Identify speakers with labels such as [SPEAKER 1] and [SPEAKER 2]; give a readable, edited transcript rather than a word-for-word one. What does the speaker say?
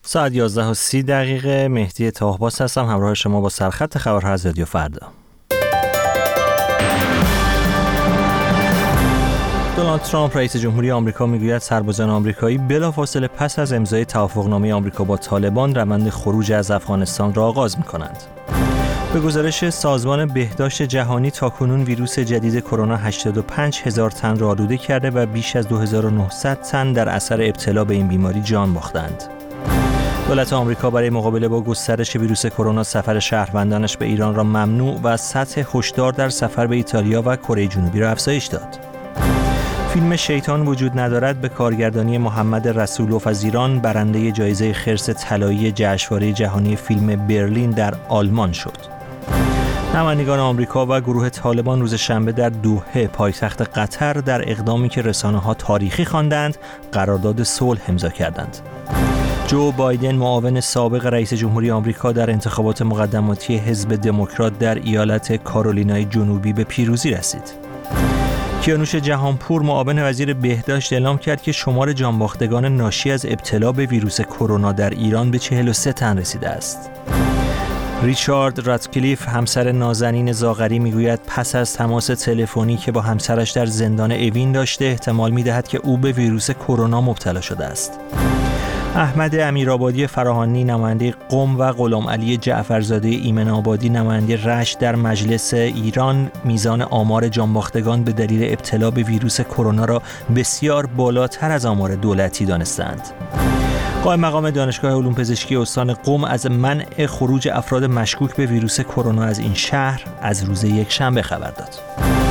[SPEAKER 1] ساعت 11:30 مهدی تاهباس هستم، همراه شما با سرخط خبرها از رادیو فردا. دونالد ترامپ رئیس جمهوری آمریکا میگوید سربازان آمریکایی بلافاصله پس از امضای توافقنامه آمریکا با طالبان روند خروج از افغانستان را آغاز می‌کنند. به گزارش سازمان بهداشت جهانی تاکنون ویروس جدید کرونا 85,000 تن را آلوده کرده و بیش از 2900 تن در اثر ابتلا به این بیماری جان باختند. دولت آمریکا برای مقابله با گسترش ویروس کرونا سفر شهروندانش به ایران را ممنوع و سطح هشدار در سفر به ایتالیا و کره جنوبی را افزایش داد. فیلم شیطان وجود ندارد به کارگردانی محمد رسولوف از ایران برنده جایزه خرس طلایی جشنواره جهانی فیلم برلین در آلمان شد. نمایندگان آمریکا و گروه طالبان روز شنبه در دوحه پایتخت قطر در اقدامی که رسانه‌ها تاریخی خواندند قرارداد صلح امضا کردند. جو بایدن معاون سابق رئیس جمهوری آمریکا در انتخابات مقدماتی حزب دموکرات در ایالت کارولینای جنوبی به پیروزی رسید. کیانوش جهانپور معاون وزیر بهداشت اعلام کرد که شمار جانباختگان ناشی از ابتلا به ویروس کرونا در ایران به 43 تن رسیده است. ریچارد راتکلیف همسر نازنین زاغری میگوید پس از تماس تلفنی که با همسرش در زندان اوین داشته احتمال میدهد که او به ویروس کرونا مبتلا شده است. احمد امیرآبادی فراهانی نماینده قم و غلام علی جعفرزاده ایمن آبادی نماینده رشت در مجلس ایران میزان آمار جانباختگان به دلیل ابتلا به ویروس کرونا را بسیار بالاتر از آمار دولتی دانستند. قائم مقام دانشگاه علوم پزشکی استان قم از منع خروج افراد مشکوک به ویروس کرونا از این شهر از روز یکشنبه خبر داد.